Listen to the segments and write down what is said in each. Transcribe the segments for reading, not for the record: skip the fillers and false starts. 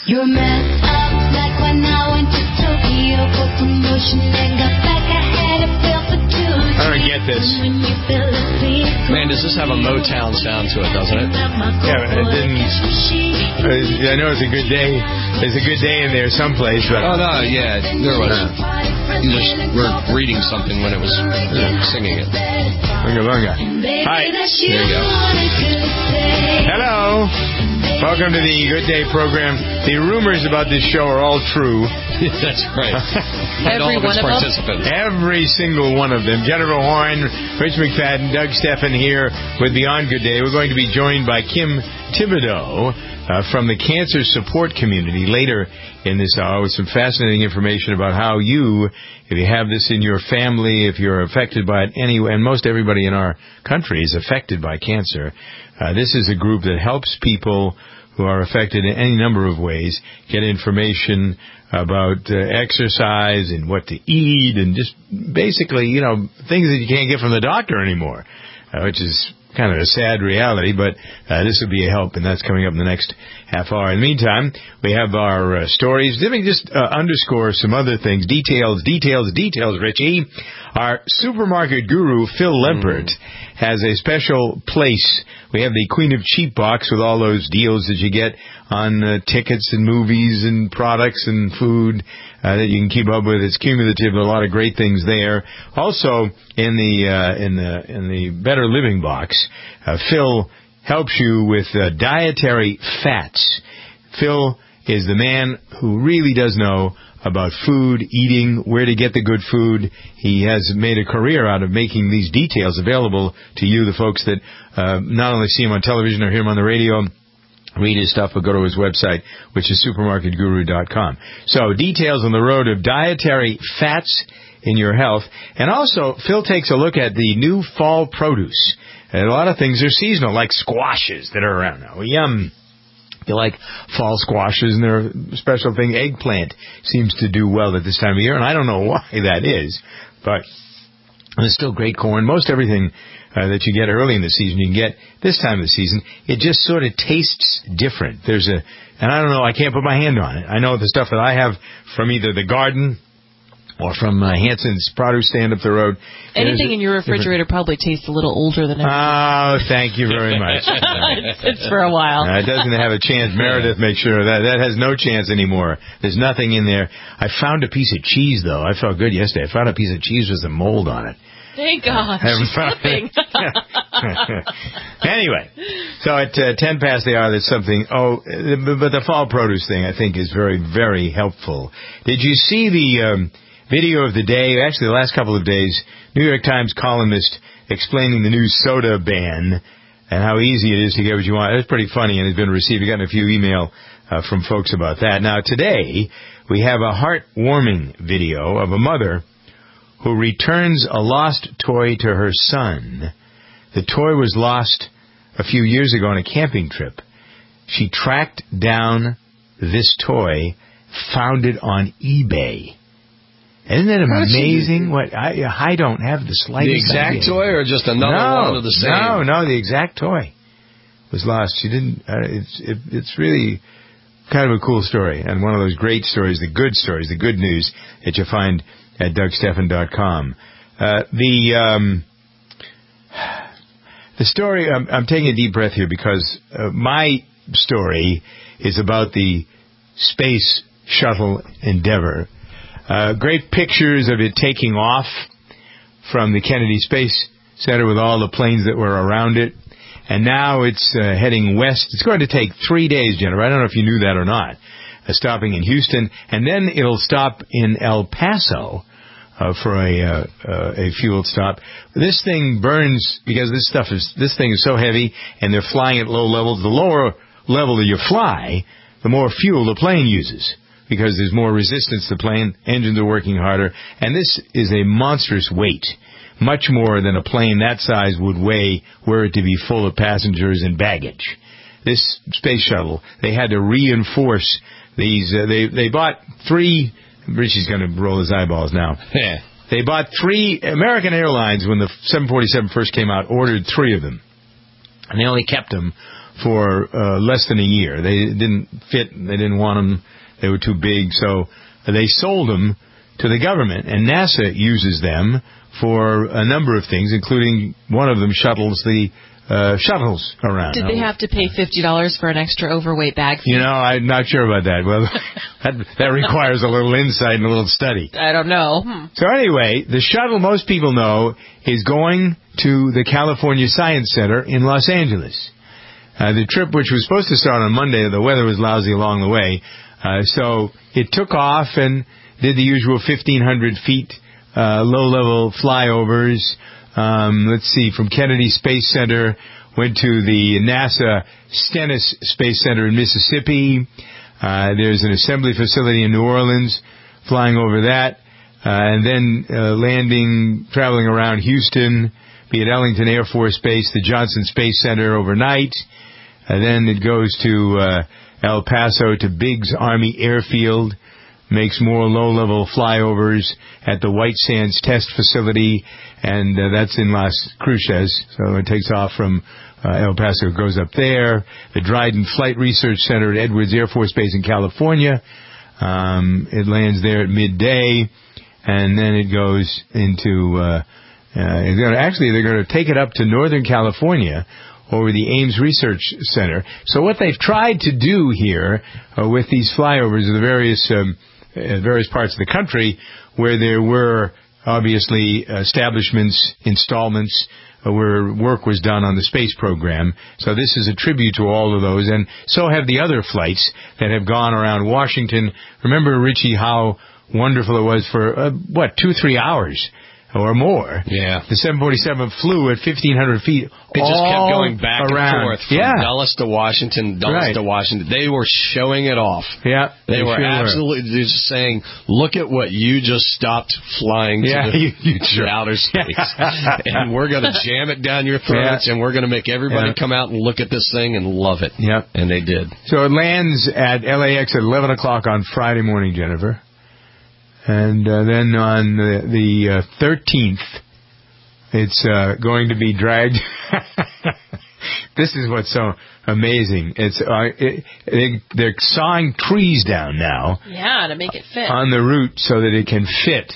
You're messed up like when I went to Tokyo for promotion and got back. I had a pill for 2 days. I don't get this. Man, does this have a Motown sound to it, doesn't it? Yeah, it didn't. I know it's a good day. There's a good day in there someplace, but. Oh, no, yeah, there was. You just were reading something when it was singing it. Bunga. Hi. There you go. Hello. Welcome to the Good Day program. The rumors about this show are all true. That's right. Every one of participants. Every single one of them. Jennifer Horn, Rich McFadden, Doug Stephan here with Beyond Good Day. We're going to be joined by Kim Thibodeau from the cancer support community later in this hour with some fascinating information about how you, if you have this in your family, if you're affected by it anyway, and most everybody in our country is affected by cancer, this is a group that helps people who are affected in any number of ways get information about exercise and what to eat and just basically, things that you can't get from the doctor anymore, which is kind of a sad reality, but this will be a help, and that's coming up in the next half hour. In the meantime, we have our stories. Let me just underscore some other things. Details, Richie. Our supermarket guru, Phil Lempert, has a special place. We have the Queen of Cheap box with all those deals that you get on tickets and movies and products and food that you can keep up with. It's cumulative, a lot of great things there. Also, in the Better Living box, Phil helps you with dietary fats. Phil is the man who really does know about food, eating, where to get the good food. He has made a career out of making these details available to you, the folks that not only see him on television or hear him on the radio, read his stuff, but go to his website, which is supermarketguru.com. So, details on the road of dietary fats in your health. And also, Phil takes a look at the new fall produce. And a lot of things are seasonal, like squashes that are around now. Yum. You like fall squashes, and they're a special thing. Eggplant seems to do well at this time of year, and I don't know why that is, but there's still great corn. Most everything that you get early in the season, you can get this time of the season. It just sort of tastes different. And I don't know, I can't put my hand on it. I know the stuff that I have from either the garden or from Hanson's produce stand up the road. Anything in your refrigerator probably tastes a little older than everything. Oh, thank you very much. It's for a while. It doesn't have a chance. Meredith makes sure that has no chance anymore. There's nothing in there. I found a piece of cheese, though. I felt good yesterday. I found a piece of cheese with some mold on it. Thank God. She's flipping. Anyway, so at 10 past the hour, there's something. But the fall produce thing, I think, is very, very helpful. Did you see the video of the day? Actually, the last couple of days, New York Times columnist explaining the new soda ban and how easy it is to get what you want. It's pretty funny, and it's been received. We've gotten a few email from folks about that. Now, today, we have a heartwarming video of a mother who returns a lost toy to her son. The toy was lost a few years ago on a camping trip. She tracked down this toy, found it on eBay. Isn't it amazing? What I don't have the slightest idea. The exact toy, or just another one of the same? No, the exact toy was lost. She didn't. It's really kind of a cool story, and one of those great stories, the good stories, the good news that you find at DougStephan.com. The story. I'm taking a deep breath here because my story is about the Space Shuttle Endeavour. Great pictures of it taking off from the Kennedy Space Center with all the planes that were around it. And now it's heading west. It's going to take 3 days, Jennifer. I don't know if you knew that or not. Stopping in Houston. And then it'll stop in El Paso for a fuel stop. This thing burns because this thing is so heavy, and they're flying at low levels. The lower level that you fly, the more fuel the plane uses, because there's more resistance to the plane, engines are working harder, and this is a monstrous weight, much more than a plane that size would weigh were it to be full of passengers and baggage. This space shuttle, they had to reinforce these, they bought 3, Richie's going to roll his eyeballs now. Yeah. They bought 3, American Airlines, when the 747 first came out, ordered 3 of them, and they only kept them for less than a year. They didn't fit. They didn't want them. They were too big. So they sold them to the government, and NASA uses them for a number of things, including one of them shuttles around. Did they have to pay $50 for an extra overweight bag fee? You know, I'm not sure about that. Well, that requires a little insight and a little study. I don't know. So anyway, the shuttle, most people know, is going to the California Science Center in Los Angeles. The trip, which was supposed to start on Monday, the weather was lousy along the way, so it took off and did the usual 1,500 feet low-level flyovers. Let's see, from Kennedy Space Center, went to the NASA Stennis Space Center in Mississippi. There's an assembly facility in New Orleans, flying over that, and then traveling around Houston, be it Ellington Air Force Base, the Johnson Space Center overnight, and then it goes to El Paso to Biggs Army Airfield, makes more low-level flyovers at the White Sands Test Facility, and that's in Las Cruces, so it takes off from El Paso, goes up there. The Dryden Flight Research Center at Edwards Air Force Base in California. It lands there at midday, and then it goes into... they're going to take it up to Northern California over the Ames Research Center. So what they've tried to do here with these flyovers of the various parts of the country where there were obviously establishments, installments, where work was done on the space program. So this is a tribute to all of those, and so have the other flights that have gone around Washington. Remember, Richie, how wonderful it was for, 2-3 hours or more. Yeah. The 747 flew at 1,500 feet. They just kept going back around. and forth from Dulles to Washington, Dulles to Washington. They were showing it off. Yeah. They were absolutely just saying, look at what you just stopped flying to the outer space. And we're going to jam it down your throats, and we're going to make everybody come out and look at this thing and love it. Yep. And they did. So it lands at LAX at 11 o'clock on Friday morning, Jennifer. And then on the 13th, it's going to be dragged. This is what's so amazing. They're sawing trees down now. Yeah, to make it fit. On the route so that it can fit.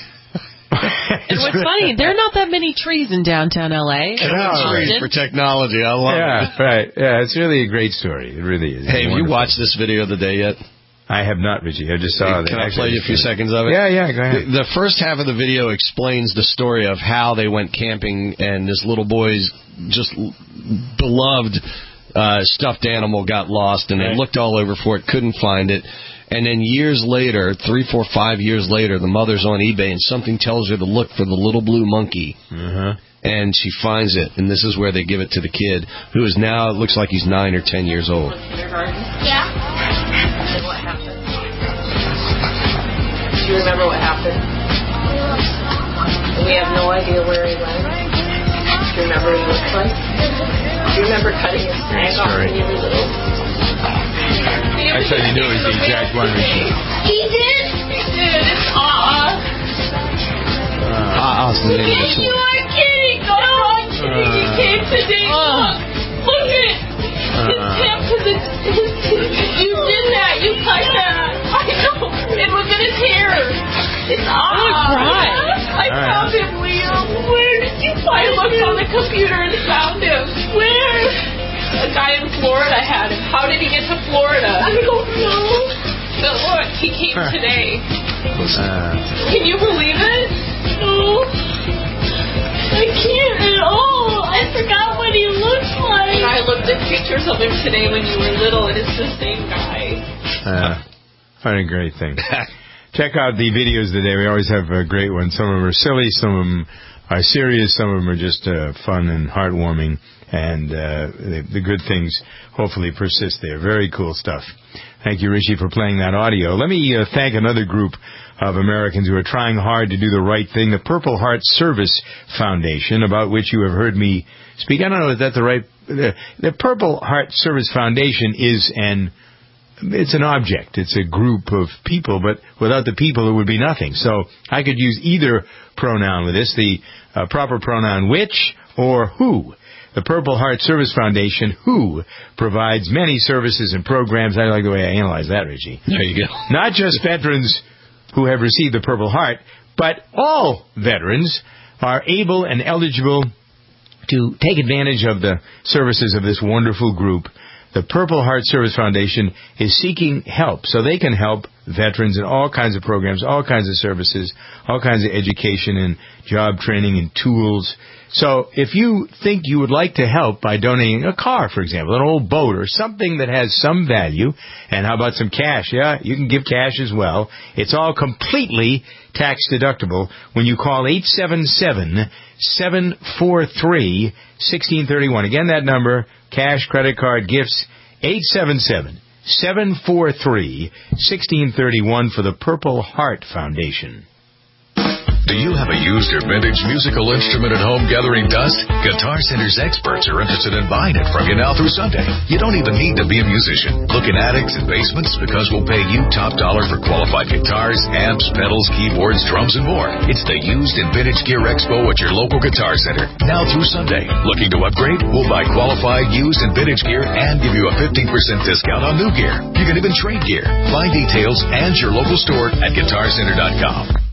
And what's funny, there are not that many trees in downtown L.A. Trees for technology. I love it. Yeah, right. Yeah, it's really a great story. It really is. Hey, have you watched this video of the day yet? I have not, Richie. I just saw it. Can I play you a few seconds of it? Yeah, go ahead. The first half of the video explains the story of how they went camping and this little boy's just beloved stuffed animal got lost, and they looked all over for it, couldn't find it. And then years later, 3, 4, 5 years later, the mother's on eBay, and something tells her to look for the little blue monkey. And she finds it, and this is where they give it to the kid, who is now, it looks like he's 9 or 10 years old. Yeah. And what happened? Do you remember what happened? We have no idea where he went. Do you remember what he looked like? Do you remember cutting his snag off when you were little? I thought you knew it was the exact one. He did? He did. It's Awesome. You are kidding. No, I'm kidding. He came today. Look at it. His tip, you did that. You cut that. I know. It was in his hair. It's I found him, Liam. Where did you find him? I looked on the computer and found him. Where? A guy in Florida had him. How did he get to Florida? I don't know. But look, he came today. Can you believe it? No. I can't at all. I forgot what he looks like. I looked at pictures of him today when you were little, and it's the same guy. What a great thing. Check out the videos today. We always have great ones. Some of them are silly, some of them are serious, some of them are just fun and heartwarming, and the good things hopefully persist there. Very cool stuff. Thank you, Richie, for playing that audio. Let me thank another group of Americans who are trying hard to do the right thing, the Purple Heart Service Foundation, about which you have heard me speak. I don't know if that's the right... The Purple Heart Service Foundation is it's an object. It's a group of people, but without the people, it would be nothing. So I could use either pronoun with this, the proper pronoun which or who. the Purple Heart Service Foundation, who provides many services and programs. I like the way I analyze that, Richie. There you go. Not just veterans who have received the Purple Heart, but all veterans are able and eligible to take advantage of the services of this wonderful group. The Purple Heart Service Foundation is seeking help so they can help veterans in all kinds of programs, all kinds of services, all kinds of education and job training and tools. So if you think you would like to help by donating a car, for example, an old boat or something that has some value, and how about some cash? Yeah, you can give cash as well. It's all completely tax deductible when you call 877-743-1631. Again, that number, cash, credit card, gifts, 877-743-1631 for the Purple Heart Foundation. Do you have a used or vintage musical instrument at home gathering dust? Guitar Center's experts are interested in buying it from you now through Sunday. You don't even need to be a musician. Look in attics and basements because we'll pay you top dollar for qualified guitars, amps, pedals, keyboards, drums, and more. It's the Used and Vintage Gear Expo at your local Guitar Center. Now through Sunday. Looking to upgrade? We'll buy qualified used and vintage gear and give you a 15% discount on new gear. You can even trade gear. Find details and your local store at GuitarCenter.com.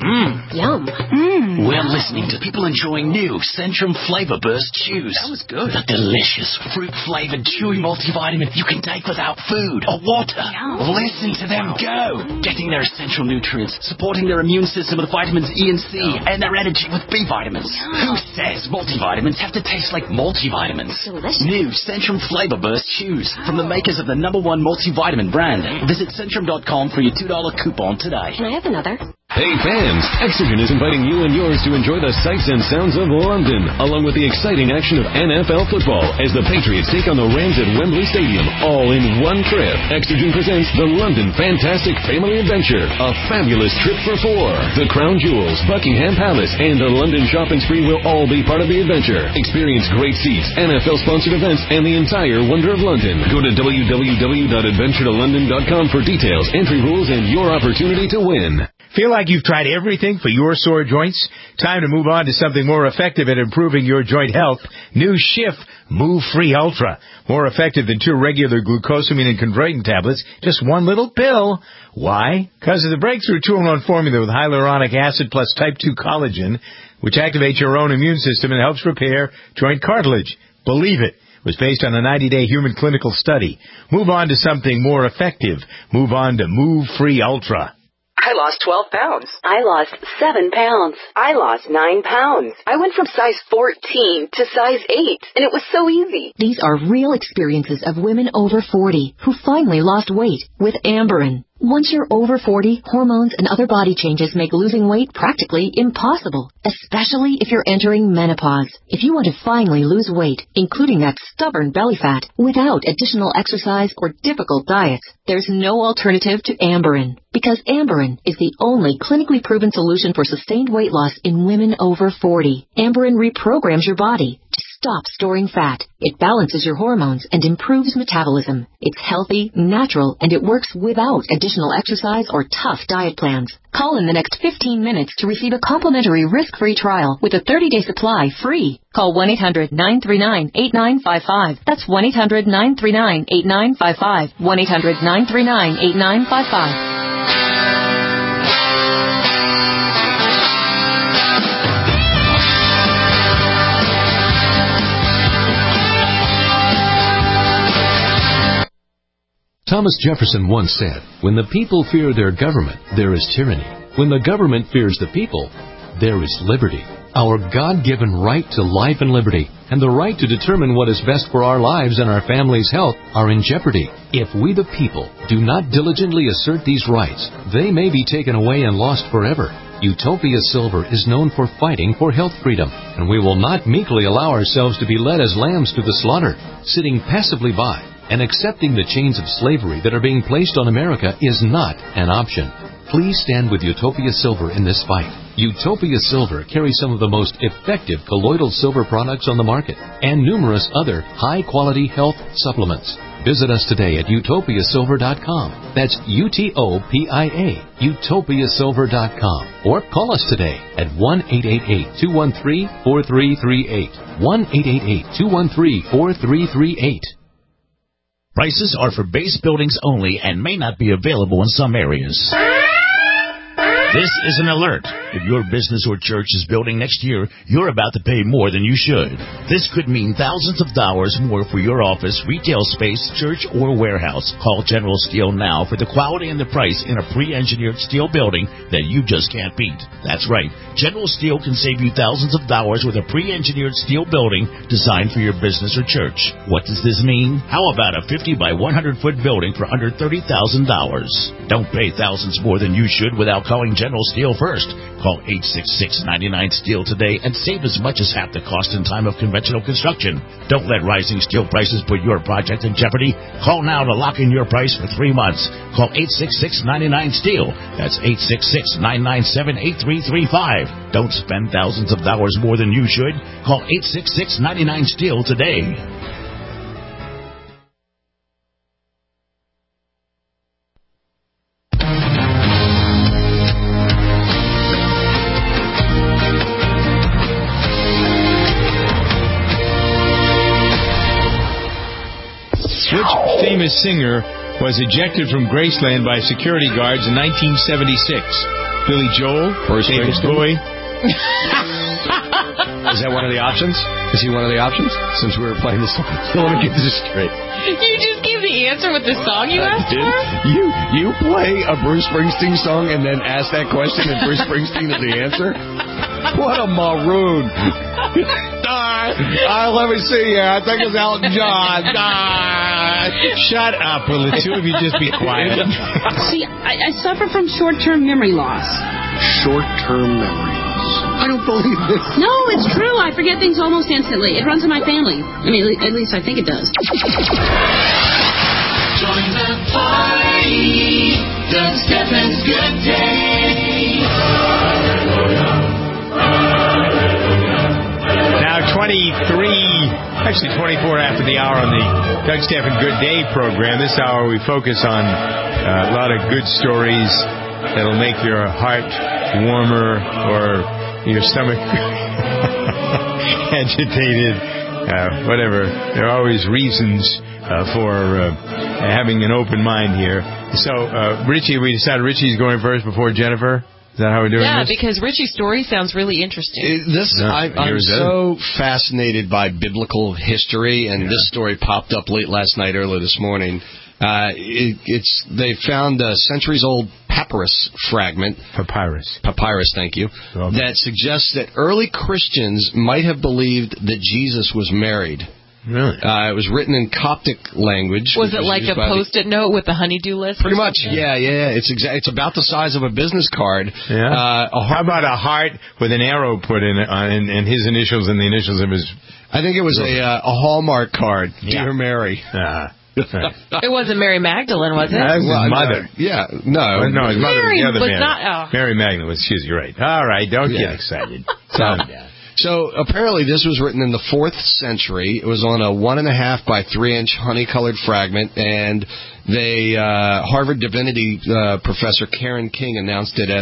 Yum. We're listening to people enjoying new Centrum Flavor Burst chews. That was good. The delicious fruit-flavored chewy multivitamin you can take without food or water. Yum. Listen to them go. Getting their essential nutrients, supporting their immune system with vitamins E and C, and their energy with B vitamins. Who says multivitamins have to taste like multivitamins? Delicious. New Centrum Flavor Burst chews from the makers of the #1 multivitamin brand. Visit Centrum.com for your $2 coupon today. Can I have another? Hey fans, Exogen is inviting you and yours to enjoy the sights and sounds of London, along with the exciting action of NFL football as the Patriots take on the Rams at Wembley Stadium, all in one trip. Exogen presents the London Fantastic Family Adventure, a fabulous trip for four. The Crown Jewels, Buckingham Palace, and the London shopping spree will all be part of the adventure. Experience great seats, NFL-sponsored events, and the entire wonder of London. Go to www.adventuretolondon.com for details, entry rules, and your opportunity to win. Feel like you've tried everything for your sore joints? Time to move on to something more effective at improving your joint health. New Schiff Move Free Ultra. More effective than 2 regular glucosamine and chondroitin tablets. Just one little pill. Why? Because of the breakthrough 2-in-1 formula with hyaluronic acid plus type 2 collagen, which activates your own immune system and helps repair joint cartilage. Believe it. It was based on a 90-day human clinical study. Move on to something more effective. Move on to Move Free Ultra. I lost 12 pounds. I lost 7 pounds. I lost 9 pounds. I went from size 14 to size 8, and it was so easy. These are real experiences of women over 40 who finally lost weight with Amberen. Once you're over 40, hormones and other body changes make losing weight practically impossible, especially if you're entering menopause. If you want to finally lose weight, including that stubborn belly fat, without additional exercise or difficult diets, there's no alternative to Amberen. Because Amberen is the only clinically proven solution for sustained weight loss in women over 40. Amberen reprograms your body to stop storing fat. It balances your hormones and improves metabolism. It's healthy, natural, and it works without additional exercise or tough diet plans. Call in the next 15 minutes to receive a complimentary risk-free trial with a 30-day supply free. Call 1-800-939-8955. That's 1-800-939-8955. 1-800-939-8955. Thomas Jefferson once said, "When the people fear their government, there is tyranny. When the government fears the people, there is liberty." Our God-given right to life and liberty and the right to determine what is best for our lives and our family's health are in jeopardy. If we the people do not diligently assert these rights, they may be taken away and lost forever. Utopia Silver is known for fighting for health freedom, and we will not meekly allow ourselves to be led as lambs to the slaughter, sitting passively by. And accepting the chains of slavery that are being placed on America is not an option. Please stand with Utopia Silver in this fight. Utopia Silver carries some of the most effective colloidal silver products on the market and numerous other high-quality health supplements. Visit us today at utopiasilver.com. That's UTOPIA, utopiasilver.com. Or call us today at 1-888-213-4338. 1-888-213-4338. Prices are for base buildings only and may not be available in some areas. This is an alert. If your business or church is building next year, you're about to pay more than you should. This could mean thousands of dollars more for your office, retail space, church, or warehouse. Call General Steel now for the quality and the price in a pre-engineered steel building that you just can't beat. That's right. General Steel can save you thousands of dollars with a pre-engineered steel building designed for your business or church. What does this mean? How about a 50 by 100 foot building for under $30,000? Don't pay thousands more than you should without calling General Steel first. Call 866-99-STEEL today and save as much as half the cost and time of conventional construction. Don't let rising steel prices put your project in jeopardy. Call now to lock in your price for 3 months. Call 866-99-STEEL. That's 866-997-8335. Don't spend thousands of dollars more than you should. Call 866-99-STEEL today. Which famous singer was ejected from Graceland by security guards in 1976? Billy Joel? Bruce David Springsteen? Bowie? Is that one of the options? Is he one of the options? Since we were playing this song. Let me get this straight. You just gave the answer with the song you asked for? You play a Bruce Springsteen song and then ask that question and Bruce Springsteen is the answer? What a maroon. Let me see here. I think it's Elton John. Shut up. Will the two of you just be quiet? See, I suffer from short-term memory loss. Short-term memory loss. I don't believe this. No, it's true. I forget things almost instantly. It runs in my family. I mean, at least I think it does. Join the party. Doug Stephan's Good Day. Now 24 after the hour on the Doug Stephan Good Day program. This hour we focus on a lot of good stories that'll make your heart warmer or your stomach agitated, whatever. There are always reasons for having an open mind here. So, Richie, we decided Richie's going first before Jennifer? Is that how we're doing this? Yeah, because Richie's story sounds really interesting. I'm so fascinated by biblical history, and this story popped up late last night, early this morning. They found a centuries-old papyrus fragment. Papyrus, thank you. That suggests that early Christians might have believed that Jesus was married. Really? It was written in Coptic language. Was it like a Post-it note with a honeydew list? Pretty much, yeah. It's about the size of a business card. Yeah. How about a heart with an arrow put in it, and his initials and the initials of his... I think it was a Hallmark card. Dear Mary. It wasn't Mary Magdalene, was it? That was his mother. No, his mother was the other was Mary. not. Mary Magdalene was. You're right. All right, don't get excited. Calm down. So apparently this was written in the 4th century. It was on a 1.5 by 3-inch honey-colored fragment, and Harvard Divinity professor Karen King announced it at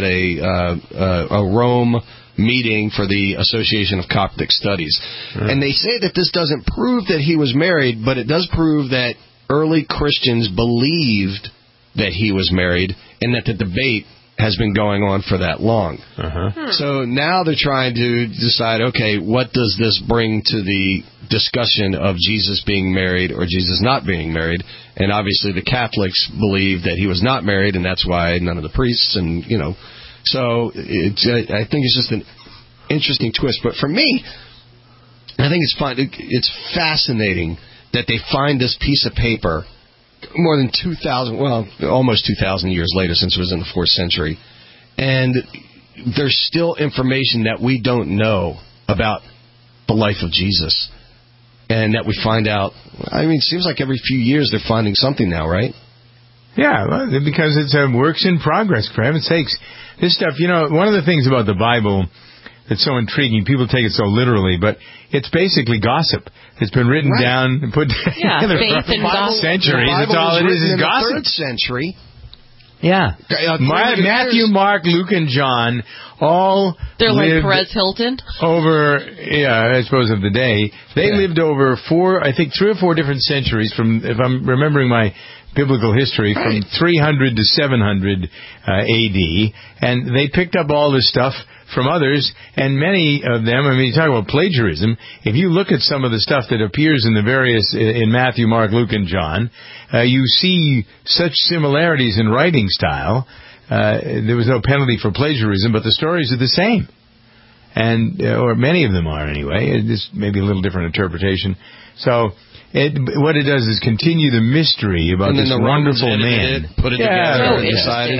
a Rome meeting for the Association of Coptic Studies. And they say that this doesn't prove that he was married, but it does prove that early Christians believed that he was married, and that the debate has been going on for that long. So now they're trying to decide, okay, what does this bring to the discussion of Jesus being married or Jesus not being married? And obviously the Catholics believe that he was not married, and that's why none of the priests, and, so I think it's just an interesting twist. But for me, I think it's fascinating that they find this piece of paper more than almost 2,000 years later, since it was in the 4th century. And there's still information that we don't know about the life of Jesus. And that we find out, it seems like every few years they're finding something now, right? Yeah, because it's works in progress, for heaven's sakes. This stuff, one of the things about the Bible that's so intriguing. People take it so literally, but it's basically gossip. It's been written down and put together faith and gossip. centuries. That's all it is gossip. The 3rd century. Yeah. Matthew, Mark, Luke, and John all They're like lived Perez Hilton. over, I suppose of the day. They lived over 3 or 4 different centuries from, if I'm remembering my biblical history, from 300 to 700 AD. And they picked up all this stuff from others, and many of them, I mean, you talk about plagiarism. If you look at some of the stuff that appears in the various, in Matthew, Mark, Luke, and John, you see such similarities in writing style. There was no penalty for plagiarism, but the stories are the same. And, or many of them are anyway. This may be a little different interpretation. So, what it does is continue the mystery about this wonderful man. Put it together and decided.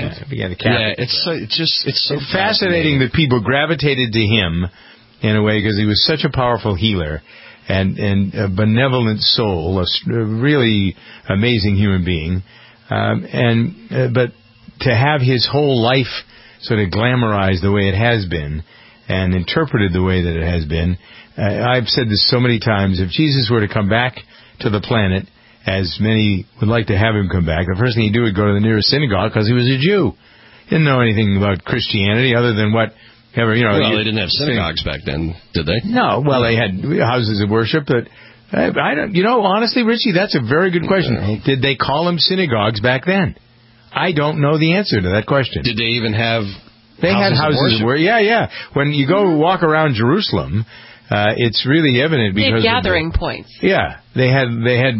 It's so fascinating that people gravitated to him in a way because he was such a powerful healer and a benevolent soul, a really amazing human being. But to have his whole life sort of glamorized the way it has been and interpreted the way that it has been, I've said this so many times, if Jesus were to come back to the planet, as many would like to have him come back, the first thing he'd do would go to the nearest synagogue because he was a Jew. Didn't know anything about Christianity other than whatever, Well, they didn't have synagogues back then, did they? No, well, they had houses of worship, but I don't, honestly, Richie, that's a very good question. Did they call them synagogues back then? I don't know the answer to that question. Did they even have They had houses of worship. Yeah. When you go walk around Jerusalem, it's really evident because they had gathering points. Yeah, they had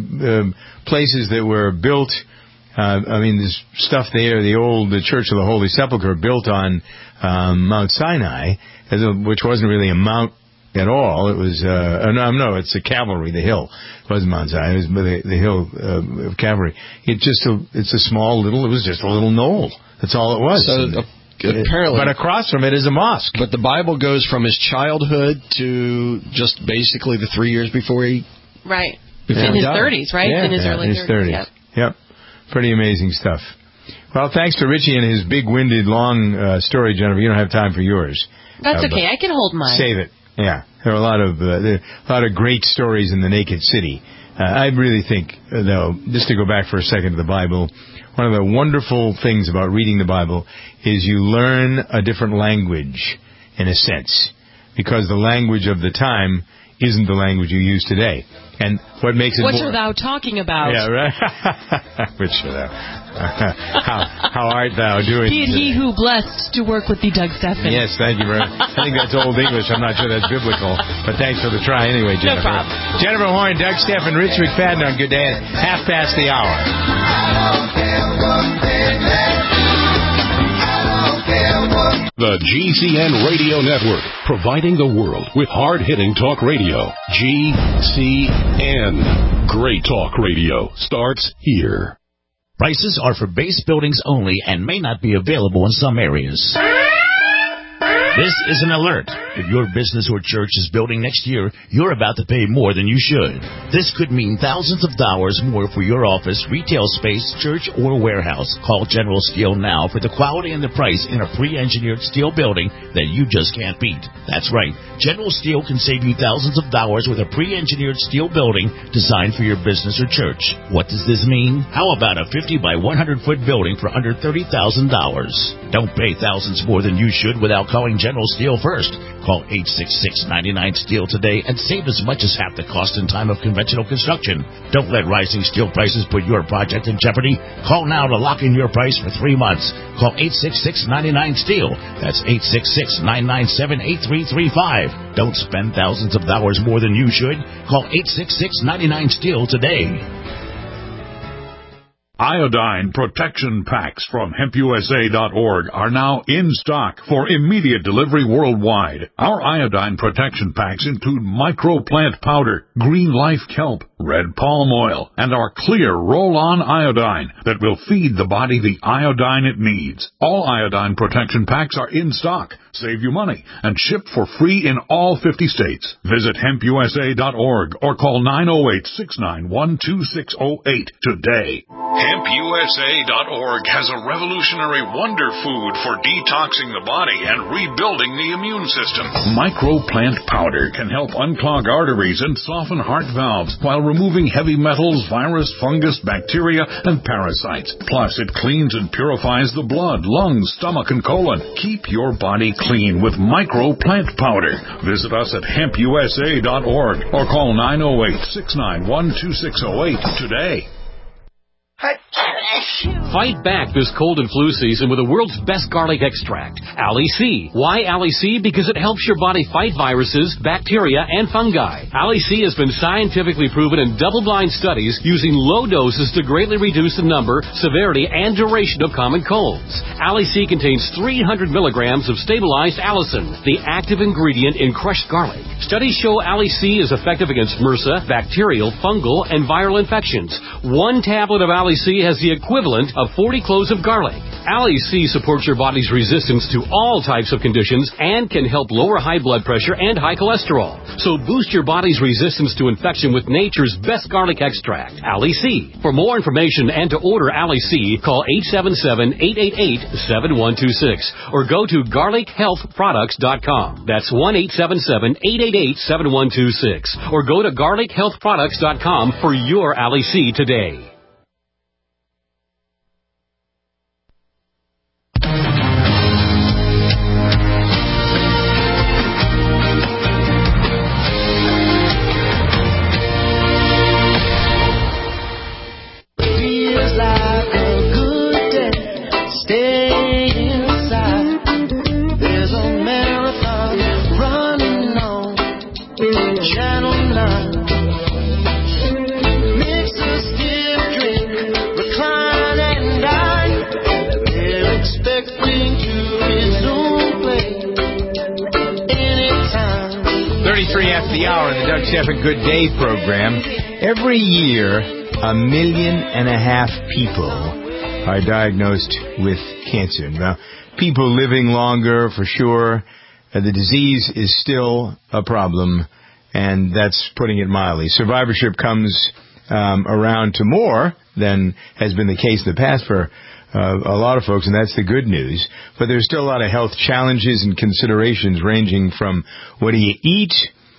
places that were built. There's stuff there. The Church of the Holy Sepulchre built on Mount Sinai, which wasn't really a mount at all. It was it's a cavalry. The hill it wasn't Mount Sinai. It was the hill of cavalry. It was just a little knoll. That's all it was. So, apparently, but across from it is a mosque. But the Bible goes from his childhood to just basically the 3 years before he... Right. In his 30s, right? Yeah, in his early 30s. Yep. Pretty amazing stuff. Well, thanks to Richie and his big-winded, long story, Jennifer. You don't have time for yours. That's okay. I can hold mine. Save it. Yeah. There are a lot of great stories in the Naked City. I really think, though, just to go back for a second to the Bible, one of the wonderful things about reading the Bible is you learn a different language, in a sense, because the language of the time isn't the language you use today. And what makes it What are thou talking about? Yeah, right. Which are thou? How art thou doing? Be it he who blessed to work with thee, Doug Stephan. Yes, thank you very much. I think that's Old English. I'm not sure that's biblical. But thanks for the try anyway, Jennifer. No problem. Jennifer Horn, Doug Stephan, Rich McFadden on Good Day at 1/2 the hour. The GCN Radio Network, providing the world with hard-hitting talk radio. GCN. Great talk radio starts here. Prices are for base buildings only and may not be available in some areas. This is an alert. If your business or church is building next year, you're about to pay more than you should. This could mean thousands of dollars more for your office, retail space, church, or warehouse. Call General Steel now for the quality and the price in a pre-engineered steel building that you just can't beat. That's right. General Steel can save you thousands of dollars with a pre-engineered steel building designed for your business or church. What does this mean? How about a 50 by 100 foot building for under $30,000? Don't pay thousands more than you should without calling General Steel first. Call 866-99-STEEL today and save as much as half the cost and time of conventional construction. Don't let rising steel prices put your project in jeopardy. Call now to lock in your price for 3 months. Call 866-99-STEEL. That's 866-997-8335. Don't spend thousands of dollars more than you should. Call 866-99-STEEL today. Iodine protection packs from HempUSA.org are now in stock for immediate delivery worldwide. Our iodine protection packs include microplant powder, green life kelp, red palm oil, and our clear roll-on iodine that will feed the body the iodine it needs. All iodine protection packs are in stock, save you money, and shipped for free in all 50 states. Visit hempusa.org or call 908-691-2608 today. HempUSA.org has a revolutionary wonder food for detoxing the body and rebuilding the immune system. Microplant powder can help unclog arteries and soften heart valves while removing heavy metals, virus, fungus, bacteria, and parasites. Plus, it cleans and purifies the blood, lungs, stomach, and colon. Keep your body clean with Microplant powder. Visit us at hempusa.org or call 908-691-2608 today. Fight back this cold and flu season with the world's best garlic extract, Ali C. Why Ali C? Because it helps your body fight viruses, bacteria, and fungi. Ali C has been scientifically proven in double-blind studies using low doses to greatly reduce the number, severity, and duration of common colds. Ali C contains 300 milligrams of stabilized allicin, the active ingredient in crushed garlic. Studies show Ali C is effective against MRSA, bacterial, fungal, and viral infections. One tablet of Ali C has the equivalent of 40 cloves of garlic. Ali C supports your body's resistance to all types of conditions and can help lower high blood pressure and high cholesterol. So boost your body's resistance to infection with nature's best garlic extract, Ali C. For more information and to order Ali C, call 877-888-7126 or go to garlichealthproducts.com. That's 1-877-888-7126 or go to garlichealthproducts.com for your Ali C today. After the hour in the Doug Stephan Good Day program. Every year, 1.5 million people are diagnosed with cancer. Now, people living longer, for sure. The disease is still a problem, and that's putting it mildly. Survivorship comes around to more than has been the case in the past for a lot of folks, and that's the good news. But there's still a lot of health challenges and considerations ranging from what do you eat,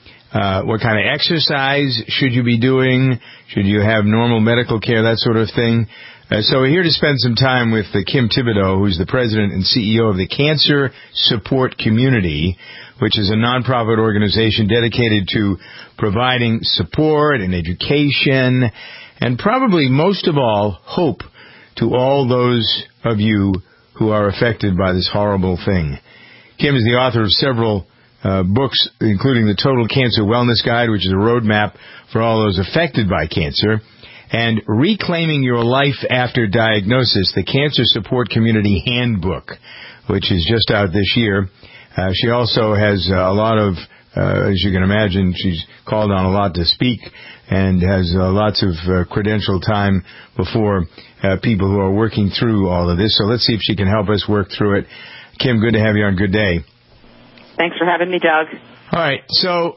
what kind of exercise should you be doing? Should you have normal medical care, that sort of thing? So we're here to spend some time with Kim Thibodeau, who's the president and CEO of the Cancer Support Community, which is a nonprofit organization dedicated to providing support and education and probably most of all, hope to all those of you who are affected by this horrible thing. Kim is the author of several books, including the Total Cancer Wellness Guide, which is a roadmap for all those affected by cancer, and Reclaiming Your Life After Diagnosis, the Cancer Support Community Handbook, which is just out this year. She also has a lot of, as you can imagine, she's called on a lot to speak and has lots of credentialed time before people who are working through all of this. So let's see if she can help us work through it. Kim, good to have you on Good Day. Thanks for having me, Doug. All right. So,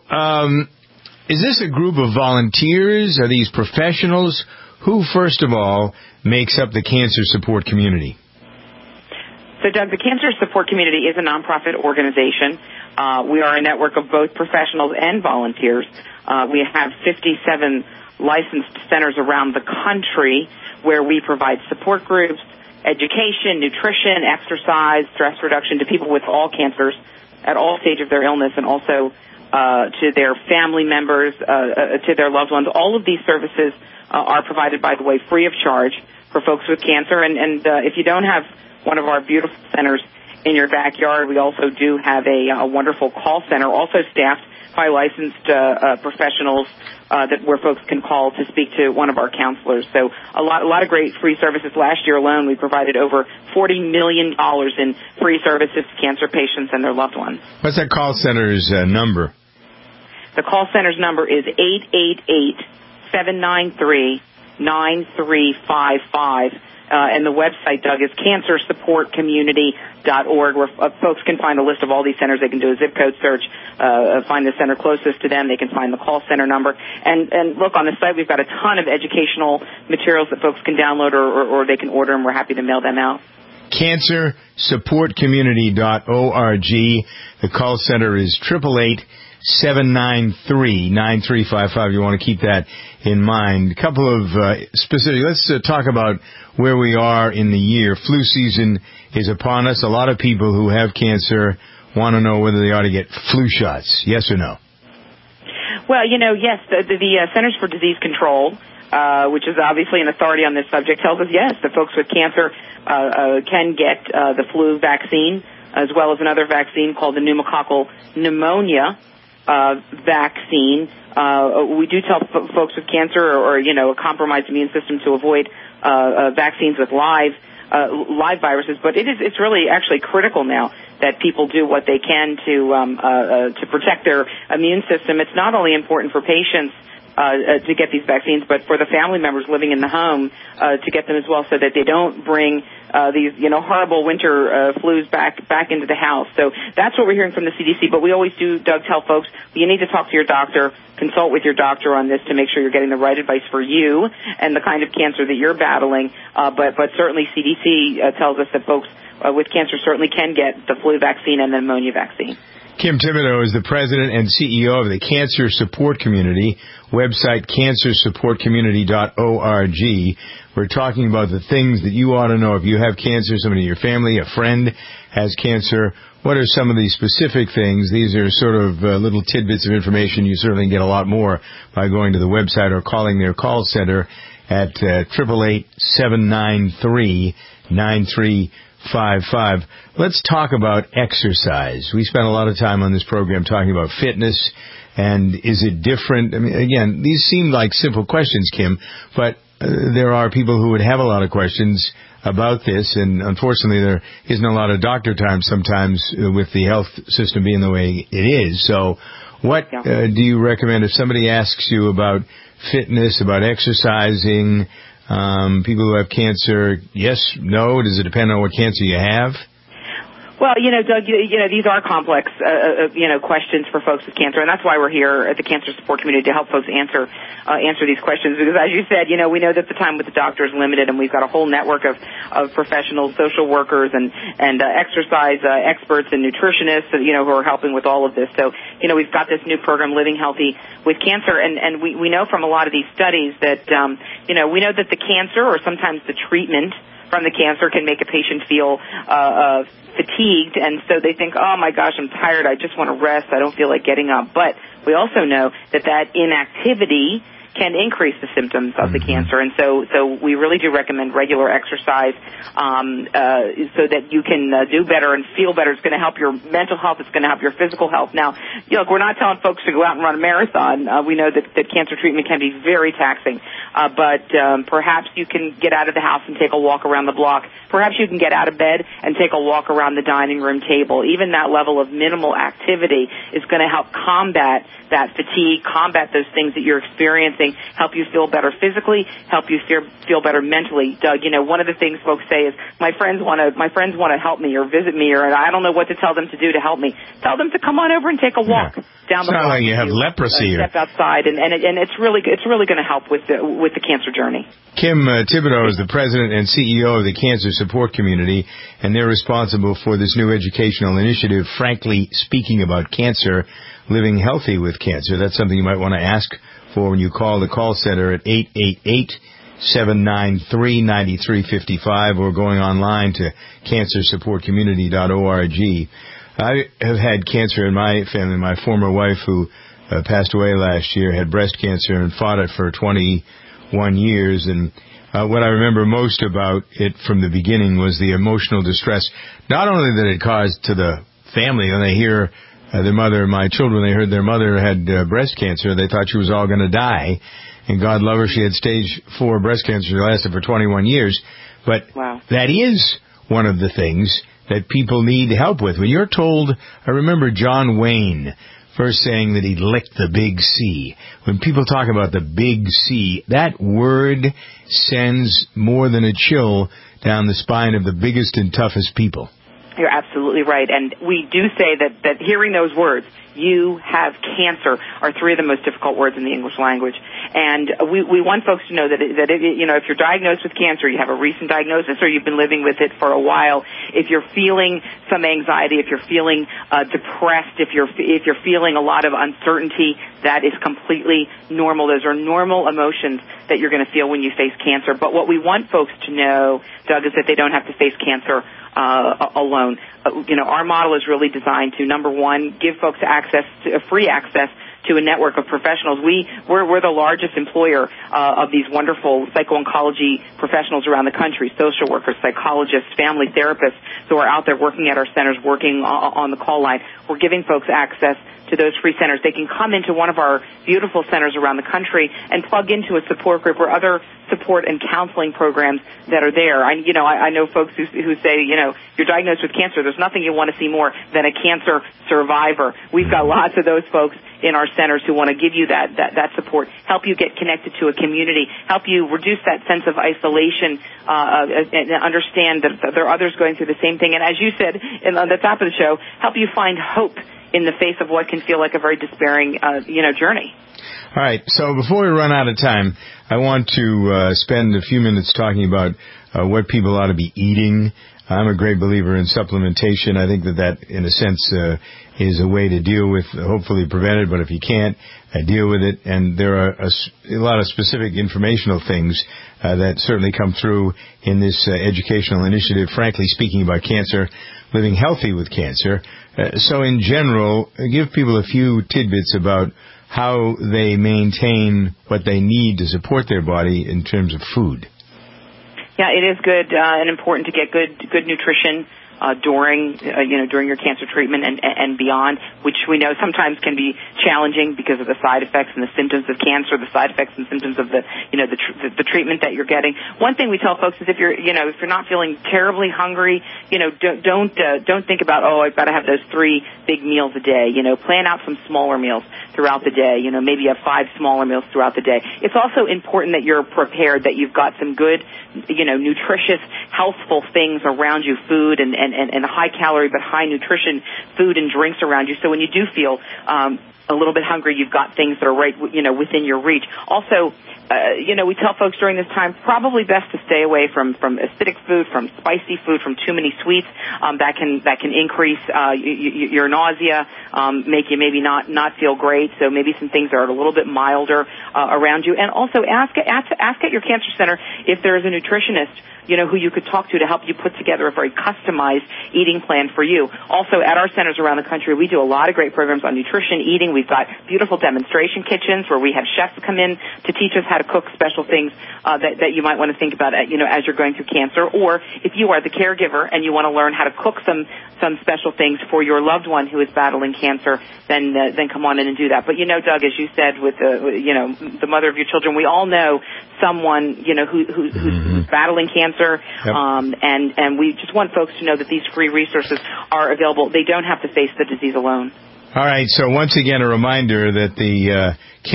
is this a group of volunteers? Are these professionals? Who, first of all, makes up the Cancer Support Community? So, Doug, the Cancer Support Community is a nonprofit organization. We are a network of both professionals and volunteers. We have 57 licensed centers around the country where we provide support groups, education, nutrition, exercise, stress reduction to people with all cancers at all stages of their illness, and also to their family members, to their loved ones. All of these services are provided, by the way, free of charge for folks with cancer. And if you don't have one of our beautiful centers in your backyard, we also do have a wonderful call center, also staffed by licensed professionals where folks can call to speak to one of our counselors. So a lot of great free services. Last year alone, we provided over $40 million in free services to cancer patients and their loved ones. What's that call center's number? The call center's number is 793-9355. And the website, Doug, is cancersupportcommunity.org, where folks can find a list of all these centers. They can do a zip code search, find the center closest to them. They can find the call center number. And look, on the site, we've got a ton of educational materials that folks can download or they can order, and we're happy to mail them out. cancersupportcommunity.org. The call center is 888-793-9355. You want to keep that in mind. A couple of specific. Let's talk about where we are in the year. Flu season is upon us. A lot of people who have cancer want to know whether they ought to get flu shots. Yes or no? Well, yes. The Centers for Disease Control, which is obviously an authority on this subject, tells us yes, that folks with cancer can get the flu vaccine, as well as another vaccine called the pneumococcal pneumonia vaccine. We do tell folks with cancer or a compromised immune system to avoid vaccines with live viruses, but it's really actually critical now that people do what they can to protect their immune system. It's not only important for patients to get these vaccines, but for the family members living in the home to get them as well, so that they don't bring these horrible winter flus back into the house. So that's what we're hearing from the CDC. But we always do, Doug, tell folks you need to talk to your doctor, consult with your doctor on this to make sure you're getting the right advice for you and the kind of cancer that you're battling. But certainly CDC tells us that folks with cancer certainly can get the flu vaccine and the pneumonia vaccine. Kim Thibodeau is the president and CEO of the Cancer Support Community, website cancersupportcommunity.org. We're talking about the things that you ought to know if you have cancer, somebody in your family, a friend has cancer. What are some of these specific things? These are sort of little tidbits of information. You certainly get a lot more by going to the website or calling their call center at 888-793-9355. Let's talk about exercise. We spent a lot of time on this program talking about fitness, and is it different? I mean, again, these seem like simple questions, Kim, but there are people who would have a lot of questions about this, and unfortunately there isn't a lot of doctor time sometimes with the health system being the way it is. So what do you recommend if somebody asks you about fitness, about exercising, people who have cancer? Yes, no? Does it depend on what cancer you have? Well, Doug, these are complex, questions for folks with cancer, and that's why we're here at the Cancer Support Community to help folks answer these questions. Because as you said, we know that the time with the doctor is limited, and we've got a whole network of professionals, social workers, and exercise experts and nutritionists, who are helping with all of this. So, we've got this new program, Living Healthy with Cancer, and we know from a lot of these studies that, we know that the cancer or sometimes the treatment from the cancer can make a patient feel fatigued, and so they think, oh my gosh, I'm tired, I just want to rest, I don't feel like getting up. But we also know that inactivity can increase the symptoms of the cancer, and so we really do recommend regular exercise so that you can do better and feel better. It's going to help your mental health. It's going to help your physical health. Now, we're not telling folks to go out and run a marathon. We know that cancer treatment can be very taxing, but perhaps you can get out of the house and take a walk around the block. Perhaps you can get out of bed and take a walk around the dining room table. Even that level of minimal activity is going to help combat that fatigue, combat those things that you're experiencing, help you feel better physically, help you feel better mentally. Doug, one of the things folks say is, my friends want to help me or visit me, or I don't know what to tell them to do to help me. Tell them to come on over and take a walk down the block. It's not like you have leprosy. Step outside, and it's really going to help with the cancer journey. Kim Thibodeau is the president and CEO of the Cancer Support Community, and they're responsible for this new educational initiative, Frankly Speaking About Cancer, Living Healthy with Cancer. That's something you might want to ask for when you call the call center at 888-793-9355 or going online to cancersupportcommunity.org. I have had cancer in my family. My former wife, who passed away last year, had breast cancer and fought it for 21 years. And what I remember most about it from the beginning was the emotional distress, not only that it caused to the family when they hear their mother, my children, they heard their mother had breast cancer. They thought she was all going to die. And God love her, she had stage 4 breast cancer that lasted for 21 years. But that is one of the things that people need help with. When you're told, I remember John Wayne first saying that he licked the big C. When people talk about the big C, that word sends more than a chill down the spine of the biggest and toughest people. You're absolutely right. And we do say that hearing those words, you have cancer, are three of the most difficult words in the English language. And we want folks to know that if you're diagnosed with cancer, you have a recent diagnosis or you've been living with it for a while, if you're feeling some anxiety, if you're feeling depressed, if you're feeling a lot of uncertainty, that is completely normal. Those are normal emotions that you're going to feel when you face cancer. But what we want folks to know, Doug, is that they don't have to face cancer alone. Our model is really designed to, number one, give folks free access to a network of professionals. We're the largest employer of these wonderful psycho-oncology professionals around the country, social workers, psychologists, family therapists who are out there working at our centers, working on the call line. We're giving folks access to those free centers. They can come into one of our beautiful centers around the country and plug into a support group or other support and counseling programs that are there. I know folks who say, you're diagnosed with cancer. There's nothing you want to see more than a cancer survivor. We've got lots of those folks in our centers who want to give you that support, help you get connected to a community, help you reduce that sense of isolation, and understand that there are others going through the same thing. And as you said on the top of the show, help you find hope in the face of what can feel like a very despairing, journey. All right. So before we run out of time, I want to spend a few minutes talking about what people ought to be eating. I'm a great believer in supplementation. I think that in a sense, is a way to deal with, hopefully prevent it, but if you can't, deal with it. And there are a lot of specific informational things that certainly come through in this educational initiative, frankly speaking, about cancer, living healthy with cancer. So in general, give people a few tidbits about how they maintain what they need to support their body in terms of food. Yeah, it is good and important to get good nutrition during your cancer treatment and beyond, which we know sometimes can be challenging because of the side effects and the symptoms of cancer, the side effects and symptoms of the treatment that you're getting. One thing we tell folks is if you're not feeling terribly hungry, don't think about, I've got to have those 3 big meals a day. Plan out some smaller meals throughout the day. Maybe you have 5 smaller meals throughout the day. It's also important that you're prepared, that you've got some good, nutritious, healthful things around you, food and high calorie but high nutrition food and drinks around you. So when you do feel a little bit hungry, you've got things that are right, within your reach. Also, we tell folks during this time probably best to stay away from acidic food, from spicy food, from too many sweets. That can increase your nausea, make you maybe not feel great. So maybe some things that are a little bit milder around you. And also ask at your cancer center if there is a nutritionist who you could talk to help you put together a very customized eating plan for you. Also, at our centers around the country, we do a lot of great programs on nutrition, eating. We've got beautiful demonstration kitchens where we have chefs come in to teach us how to cook special things that you might want to think about, as you're going through cancer. Or if you are the caregiver and you want to learn how to cook some special things for your loved one who is battling cancer, then come on in and do that. But Doug, as you said, with the mother of your children, we all know someone who's battling cancer. Yep. And we just want folks to know that these free resources are available. They don't have to face the disease alone. All right, so once again, a reminder that the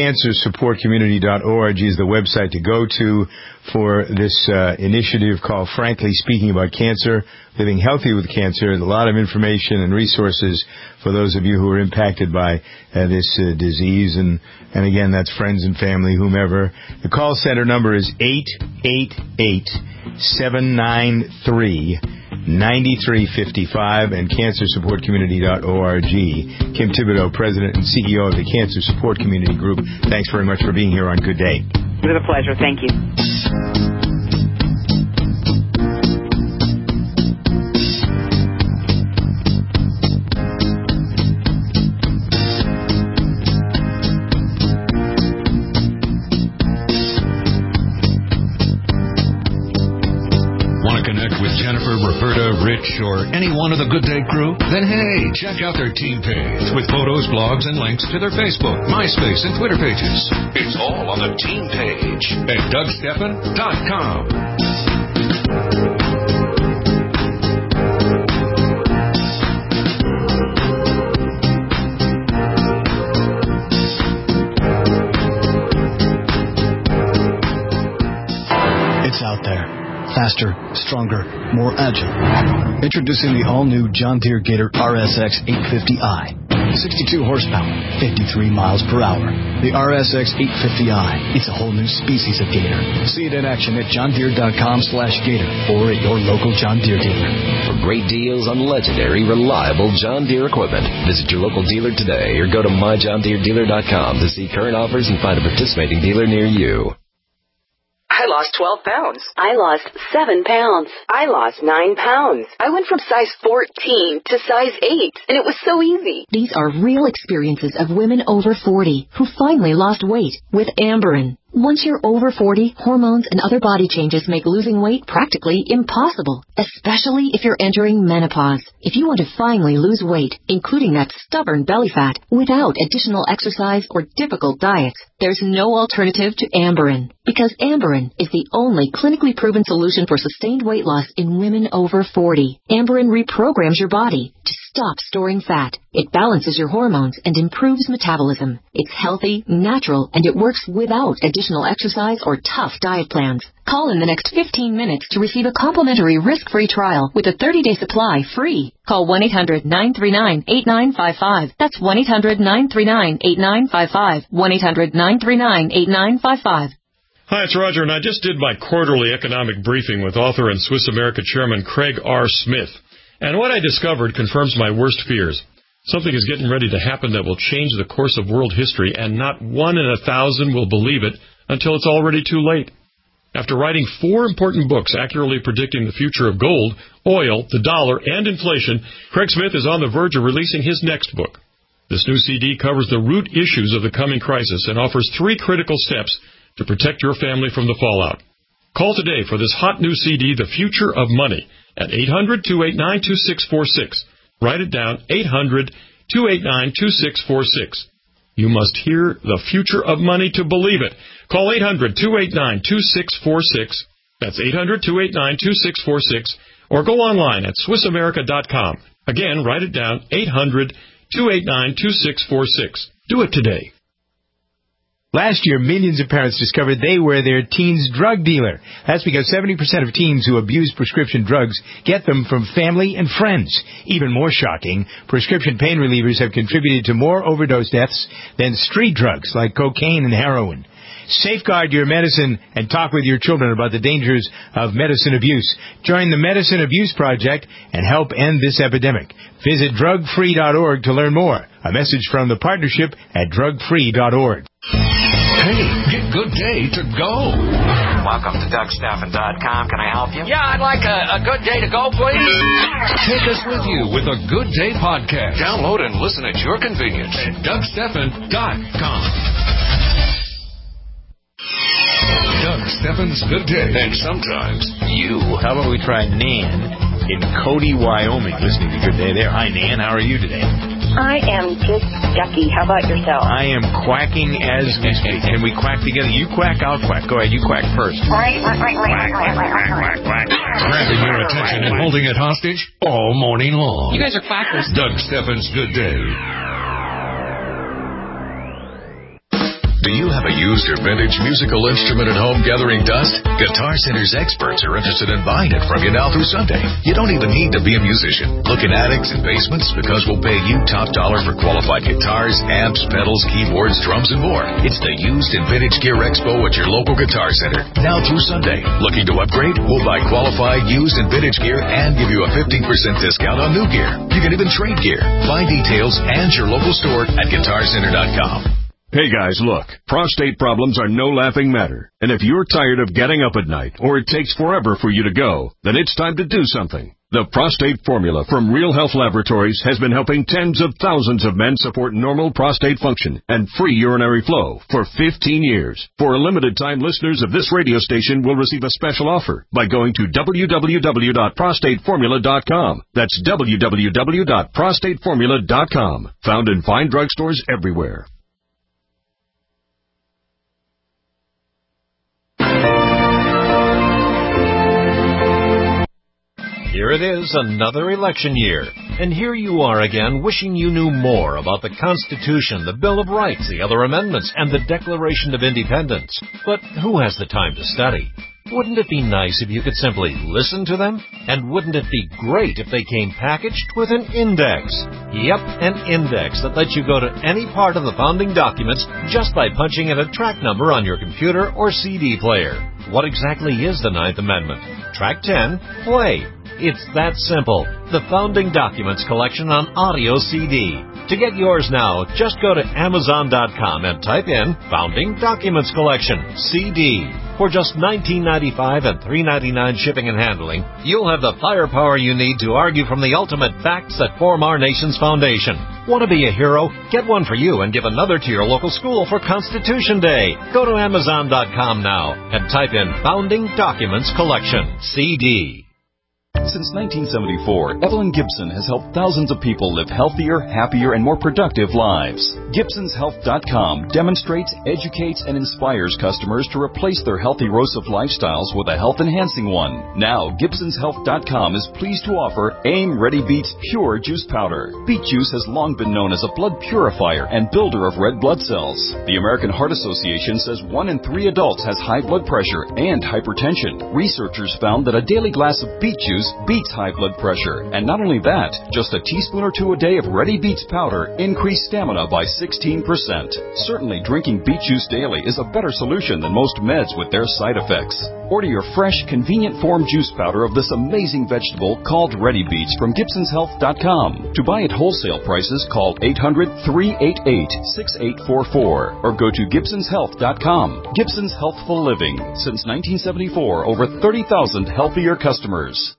cancersupportcommunity.org is the website to go to for this initiative called Frankly Speaking About Cancer, Living Healthy with Cancer. A lot of information and resources for those of you who are impacted by this disease. And again, that's friends and family, whomever. The call center number is 888-793-9355 and cancersupportcommunity.org. Kim Thibodeau, President and CEO of the Cancer Support Community Group. Thanks very much for being here on Good Day. It was a pleasure. Thank you. Roberta, Rich, or any one of the Good Day crew? Then hey, check out their team page with photos, blogs, and links to their Facebook, MySpace, and Twitter pages. It's all on the team page at DougStephan.com. faster, stronger, more agile. Introducing the all-new John Deere Gator RSX 850i. 62 horsepower, 53 miles per hour. The RSX 850i. It's a whole new species of Gator. See it in action at johndeere.com/Gator or at your local John Deere dealer. For great deals on legendary, reliable John Deere equipment, visit your local dealer today or go to myjohndeeredealer.com to see current offers and find a participating dealer near you. I lost 12 pounds. I lost 7 pounds. I lost 9 pounds. I went from size 14 to size 8, and it was so easy. These are real experiences of women over 40 who finally lost weight with Amberen. Once you're over 40, hormones and other body changes make losing weight practically impossible, especially if you're entering menopause. If you want to finally lose weight, including that stubborn belly fat, without additional exercise or difficult diets, there's no alternative to Amberen, because Amberen is the only clinically proven solution for sustained weight loss in women over 40. Amberen reprograms your body to stop storing fat. It balances your hormones and improves metabolism. It's healthy, natural, and it works without additional exercise or tough diet plans. Call in the next 15 minutes to receive a complimentary risk-free trial with a 30-day supply free. Call 1-800-939-8955. That's 1-800-939-8955. 1-800-939-8955. Hi, it's Roger, and I just did my quarterly economic briefing with author and Swiss America chairman Craig R. Smith. And what I discovered confirms my worst fears. Something is getting ready to happen that will change the course of world history, and not 1 in 1,000 will believe it until it's already too late. After writing 4 important books accurately predicting the future of gold, oil, the dollar, and inflation, Craig Smith is on the verge of releasing his next book. This new CD covers the root issues of the coming crisis and offers 3 critical steps to protect your family from the fallout. Call today for this hot new CD, The Future of Money, at 800-289-2646. Write it down, 800-289-2646. You must hear The Future of Money to believe it. Call 800-289-2646. That's 800-289-2646. Or go online at SwissAmerica.com. Again, write it down, 800-289-2646. Do it today. Last year, millions of parents discovered they were their teen's drug dealer. That's because 70% of teens who abuse prescription drugs get them from family and friends. Even more shocking, prescription pain relievers have contributed to more overdose deaths than street drugs like cocaine and heroin. Safeguard your medicine and talk with your children about the dangers of medicine abuse. Join the Medicine Abuse Project and help end this epidemic. Visit drugfree.org to learn more. A message from the partnership at drugfree.org. Hey, get Good Day to go. Welcome to DougStaffin.com. Can I help you? Yeah, I'd like a good day to go, please. Take us with you with a Good Day podcast. Download and listen at your convenience at DougStaffin.com. Doug Steffen's Good Day. And sometimes you. How about we try Nan in Cody, Wyoming, listening to Good Day there. Hi, Nan. How are you today? I am just ducky. How about yourself? I am quacking as we speak. Can we quack together? You quack, I'll quack. Go ahead, you quack first. Quack, quack, quack, quack, quack, quack. Grabbing your attention and holding it hostage all morning long. You guys are quackers. Doug Steffen's Good Day. Do you have a used or vintage musical instrument at home gathering dust? Guitar Center's experts are interested in buying it from you now through Sunday. You don't even need to be a musician. Look in attics and basements because we'll pay you top dollar for qualified guitars, amps, pedals, keyboards, drums, and more. It's the Used and Vintage Gear Expo at your local Guitar Center. Now through Sunday. Looking to upgrade? We'll buy qualified used and vintage gear and give you a 15% discount on new gear. You can even trade gear. Find details and your local store at GuitarCenter.com. Hey guys, look, prostate problems are no laughing matter. And if you're tired of getting up at night, or it takes forever for you to go, then it's time to do something. The Prostate Formula from Real Health Laboratories has been helping tens of thousands of men support normal prostate function and free urinary flow for 15 years. For a limited time, listeners of this radio station will receive a special offer by going to www.prostateformula.com. That's www.prostateformula.com. Found in fine drugstores everywhere. Here it is, another election year. And here you are again, wishing you knew more about the Constitution, the Bill of Rights, the other amendments, and the Declaration of Independence. But who has the time to study? Wouldn't it be nice if you could simply listen to them? And wouldn't it be great if they came packaged with an index? Yep, an index that lets you go to any part of the founding documents just by punching in a track number on your computer or CD player. What exactly is the Ninth Amendment? Track 10, play. It's that simple. The Founding Documents collection on audio CD. To get yours now, just go to Amazon.com and type in Founding Documents Collection, CD. For just $19.95 and $3.99 shipping and handling, you'll have the firepower you need to argue from the ultimate facts that form our nation's foundation. Want to be a hero? Get one for you and give another to your local school for Constitution Day. Go to Amazon.com now and type in Founding Documents Collection, CD. Since 1974, Evelyn Gibson has helped thousands of people live healthier, happier, and more productive lives. GibsonsHealth.com demonstrates, educates, and inspires customers to replace their healthy erosive lifestyles with a health-enhancing one. Now, GibsonsHealth.com is pleased to offer AIM Ready Beets Pure Juice Powder. Beet juice has long been known as a blood purifier and builder of red blood cells. The American Heart Association says 1 in 3 adults has high blood pressure and hypertension. Researchers found that a daily glass of beet juice beats high blood pressure. And not only that, just a teaspoon or two a day of Ready Beets powder increased stamina by 16%. Certainly, drinking beet juice daily is a better solution than most meds with their side effects. Order your fresh, convenient form juice powder of this amazing vegetable called Ready Beets from GibsonsHealth.com. To buy at wholesale prices, call 800-388-6844 or go to GibsonsHealth.com. Gibson's Healthful Living. Since 1974, over 30,000 healthier customers.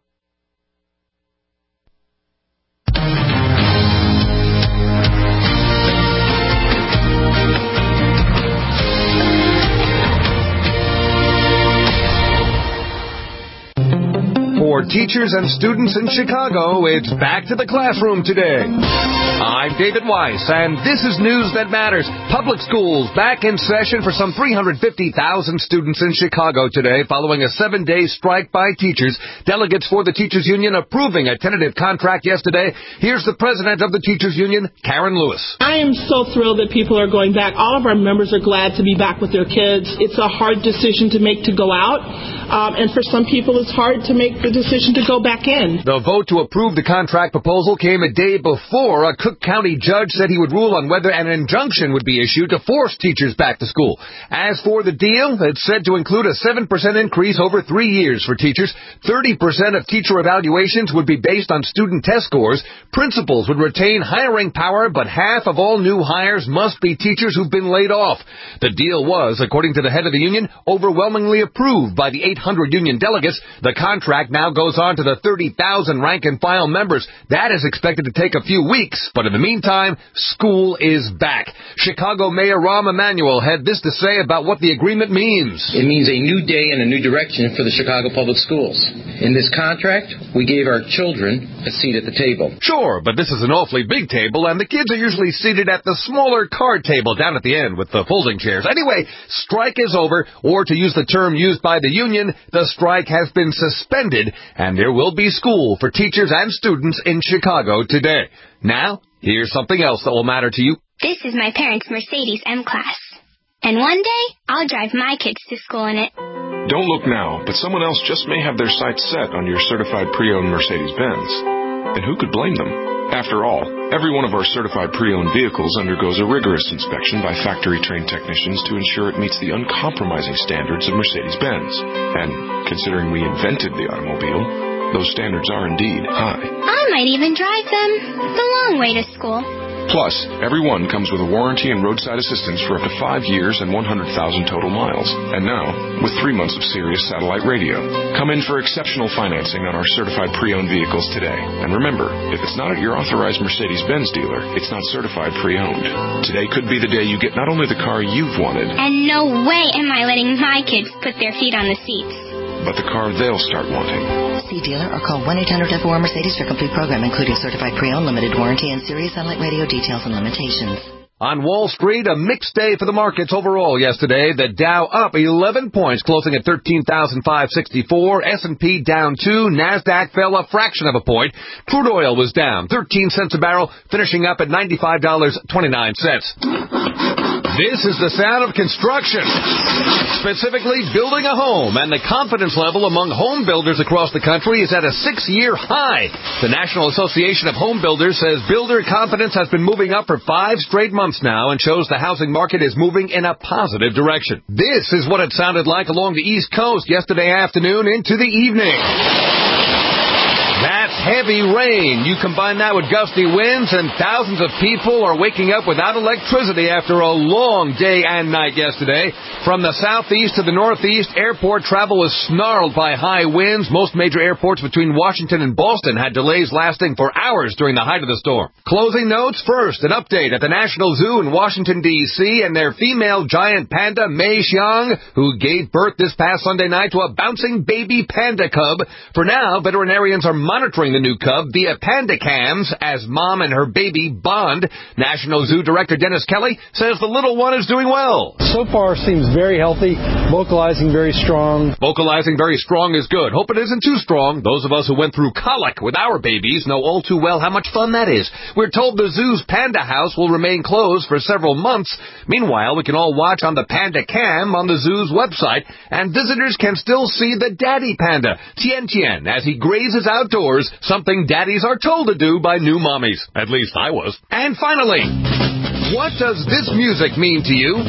For teachers and students in Chicago, it's back to the classroom today. I'm David Weiss, and this is news that matters. Public schools back in session for some 350,000 students in Chicago today following a 7-day strike by teachers. Delegates for the Teachers Union approving a tentative contract yesterday. Here's the president of the Teachers Union, Karen Lewis. I am so thrilled that people are going back. All of our members are glad to be back with their kids. It's a hard decision to make to go out, and for some people it's hard to make the decision to go back in. The vote to approve the contract proposal came a day before a Cook County judge said he would rule on whether an injunction would be issued to force teachers back to school. As for the deal, it's said to include a 7% increase over 3 years for teachers. 30% of teacher evaluations would be based on student test scores. Principals would retain hiring power, but half of all new hires must be teachers who've been laid off. The deal was, according to the head of the union, overwhelmingly approved by the 800 union delegates. The contract now goes on to the 30,000 rank-and-file members. That is expected to take a few weeks, but in the meantime, school is back. Chicago Mayor Rahm Emanuel had this to say about what the agreement means. It means a new day and a new direction for the Chicago Public Schools. In this contract, we gave our children a seat at the table. Sure, but this is an awfully big table, and the kids are usually seated at the smaller card table down at the end with the folding chairs. Anyway, strike is over, or to use the term used by the union, the strike has been suspended, and there will be school for teachers and students in Chicago today. Now, here's something else that will matter to you. This is my parents' Mercedes M-Class. And one day, I'll drive my kids to school in it. Don't look now, but someone else just may have their sights set on your certified pre-owned Mercedes-Benz. And who could blame them? After all, every one of our certified pre-owned vehicles undergoes a rigorous inspection by factory-trained technicians to ensure it meets the uncompromising standards of Mercedes-Benz. And considering we invented the automobile, those standards are indeed high. I might even drive them the long way to school. Plus, every one comes with a warranty and roadside assistance for up to 5 years and 100,000 total miles. And now, with 3 months of Sirius satellite radio. Come in for exceptional financing on our certified pre-owned vehicles today. And remember, if it's not at your authorized Mercedes-Benz dealer, it's not certified pre-owned. Today could be the day you get not only the car you've wanted, and no way am I letting my kids put their feet on the seats, but the car they'll start wanting. See dealer or call 1-800-FOR-MERCEDES for complete program, including certified pre-owned, limited warranty, and Sirius satellite radio details and limitations. On Wall Street, a mixed day for the markets overall yesterday. The Dow up 11 points, closing at 13,564. S&P down 2. NASDAQ fell a fraction of a point. Crude oil was down 13 cents a barrel, finishing up at $95.29. This is the sound of construction, specifically building a home, and the confidence level among home builders across the country is at a 6-year high. The National Association of Home Builders says builder confidence has been moving up for 5 straight months now and shows the housing market is moving in a positive direction. This is what it sounded like along the East Coast yesterday afternoon into the evening. That's heavy rain. You combine that with gusty winds, and thousands of people are waking up without electricity after a long day and night yesterday. From the southeast to the northeast, airport travel was snarled by high winds. Most major airports between Washington and Boston had delays lasting for hours during the height of the storm. Closing notes first, an update at the National Zoo in Washington, D.C., and their female giant panda, Mei Xiang, who gave birth this past Sunday night to a bouncing baby panda cub. For now, veterinarians are monitoring the new cub via panda cams as mom and her baby bond. National Zoo Director Dennis Kelly says the little one is doing well. So far seems very healthy, vocalizing very strong. Vocalizing very strong is good. Hope it isn't too strong. Those of us who went through colic with our babies know all too well how much fun that is. We're told the zoo's panda house will remain closed for several months. Meanwhile, we can all watch on the panda cam on the zoo's website, and visitors can still see the daddy panda, Tian Tian, as he grazes outdoors, something daddies are told to do by new mommies. At least I was. And finally, what does this music mean to you?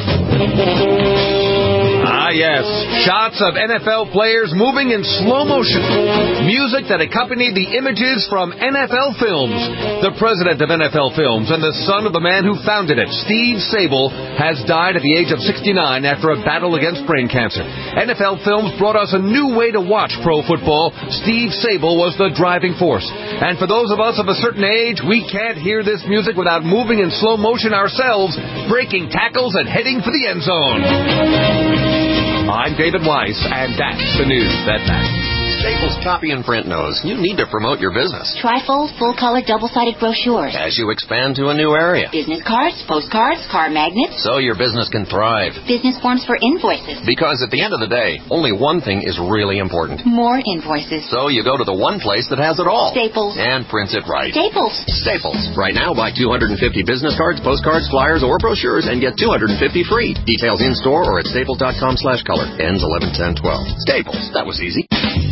Ah, yes. Shots of NFL players moving in slow motion. Music that accompanied the images from NFL Films. The president of NFL Films and the son of the man who founded it, Steve Sabol, has died at the age of 69 after a battle against brain cancer. NFL Films brought us a new way to watch pro football. Steve Sabol was the driving force. And for those of us of a certain age, we can't hear this music without moving in slow motion ourselves, breaking tackles and heading for the end zone. I'm David Weiss, and that's the news that matters. Staples Copy and Print knows you need to promote your business. Trifold, full-color, double-sided brochures. As you expand to a new area. Business cards, postcards, car magnets. So your business can thrive. Business forms for invoices. Because at the end of the day, only one thing is really important. More invoices. So you go to the one place that has it all. Staples. And prints it right. Staples. Staples. Right now, buy 250 business cards, postcards, flyers, or brochures and get 250 free. Details in-store or at staples.com/color. Ends 11/10/12. Staples. That was easy.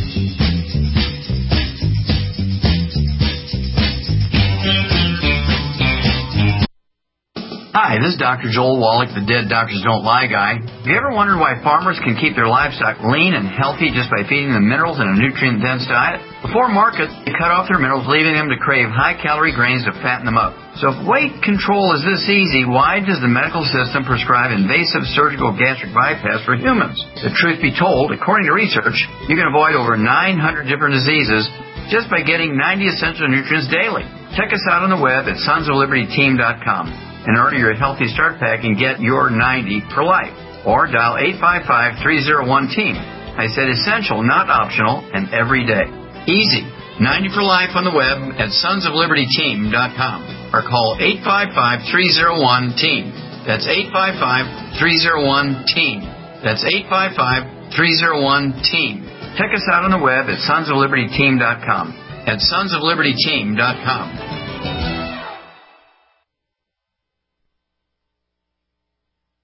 Hi, this is Dr. Joel Wallach, the Dead Doctors Don't Lie guy. Have you ever wondered why farmers can keep their livestock lean and healthy just by feeding them minerals in a nutrient-dense diet? Before market, they cut off their minerals, leaving them to crave high-calorie grains to fatten them up. So if weight control is this easy, why does the medical system prescribe invasive surgical gastric bypass for humans? The truth be told, according to research, you can avoid over 900 different diseases just by getting 90 essential nutrients daily. Check us out on the web at sonsoflibertyteam.com. And order your Healthy Start Pack and get your 90 for life. Or dial 855-301-TEAM. I said essential, not optional, and every day. Easy. 90 for life on the web at sonsoflibertyteam.com. Or call 855-301-TEAM. That's 855-301-TEAM. That's 855-301-TEAM. Check us out on the web at sonsoflibertyteam.com. At sonsoflibertyteam.com.